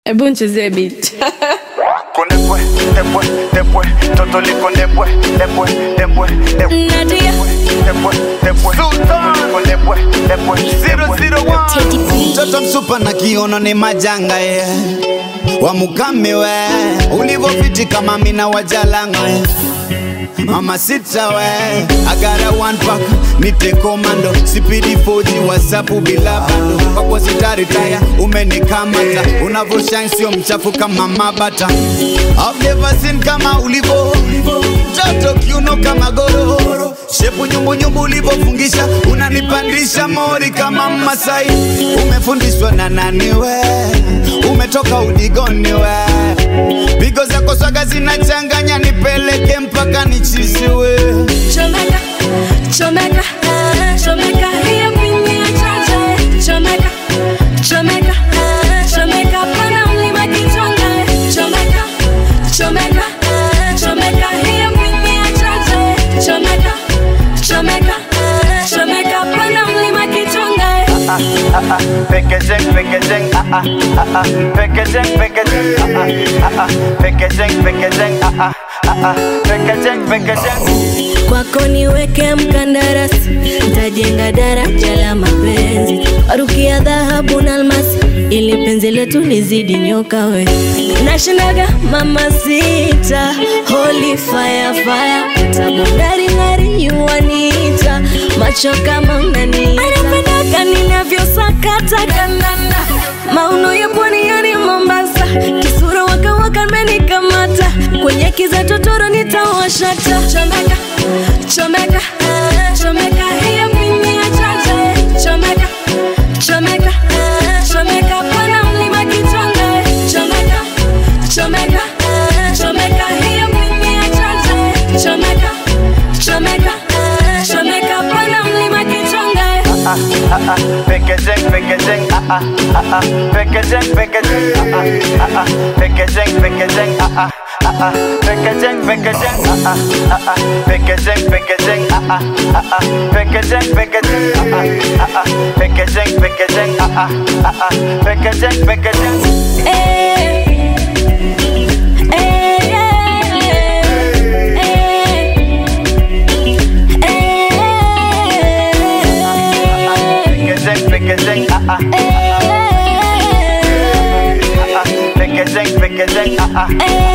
Ebu nchezee beat. Nadia Mtoto msupa na kiono ni majanga Wamukame we Ulivofiti kama mina wajalanga Mama sita we I got a one pack Nite komando Sipidi 4G WhatsApp bila bando Kwa sitari taya umenikamata Unavoshine sio mchafu kama mabata I've never seen kama ulivo Mtoto kiuno kama goro Shepu nyumbu ulivofungisha Unanipandisha mori kama Masai Umefundishwa na nani we Umetoka udigoni we Bigo zako swaga zinachanganya nipeleke mpaka nichiziwe Chomeka, chomeka, chomeka, hiyo pini ya chacha. Chomeka, chomeka, chomeka, pana mlima kichonga. Chomeka, chomeka, chomeka, hiyo pini ya chacha. Chomeka, chomeka, chomeka, pana mlima kichonga. Packaging, packaging, packaging. Kwako niweke mkandarasi, nitajenga daraja la mapenzi, warukia dhahabu na almasi, ili penzi letu lizidi nyoka we. Nashindaga mama sita, holy fire fire, tabundari ngari yuanita, macho kama unanita. Anapendaka ninavyosakata kandanda, mauno ya pwani yani Mombasa, kisura waka waka menikamata, kwenye kiza totoro nitawashata. Chomeka, chomeka, chomeka, hiyo pini ya chacha. Chomeka, chomeka, chomeka, pana mlima kichonga. Chomeka, chomeka, chomeka, hiyo pini ya chacha. Chomeka, chomeka, chomeka, pana mlima kichonga. Packaging, packaging, packaging, packaging, packaging, packaging, packaging, packaging, packaging, packaging, packaging, packaging. Packaging, packaging,